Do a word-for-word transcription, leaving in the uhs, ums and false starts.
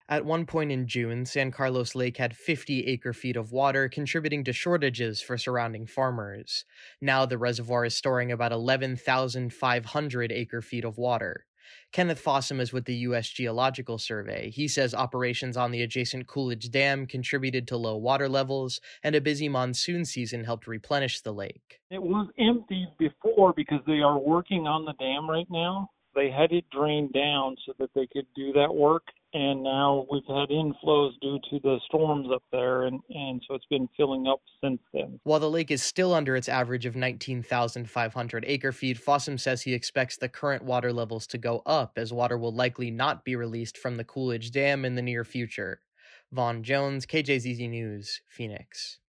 At one point in June, San Carlos Lake had fifty acre feet of water, contributing to shortages for surrounding farmers. Now the reservoir is storing about eleven thousand five hundred acre feet of water. Kenneth Fossum is with the U S Geological Survey. He says operations on the adjacent Coolidge Dam contributed to low water levels, and a busy monsoon season helped replenish the lake. It was empty before because they are working on the dam right now. They had it drained down so that they could do that work, and now we've had inflows due to the storms up there, and, and so it's been filling up since then. While the lake is still under its average of nineteen thousand five hundred acre feet, Fossum says he expects the current water levels to go up, as water will likely not be released from the Coolidge Dam in the near future. Vaughn Jones, K J Z Z News, Phoenix.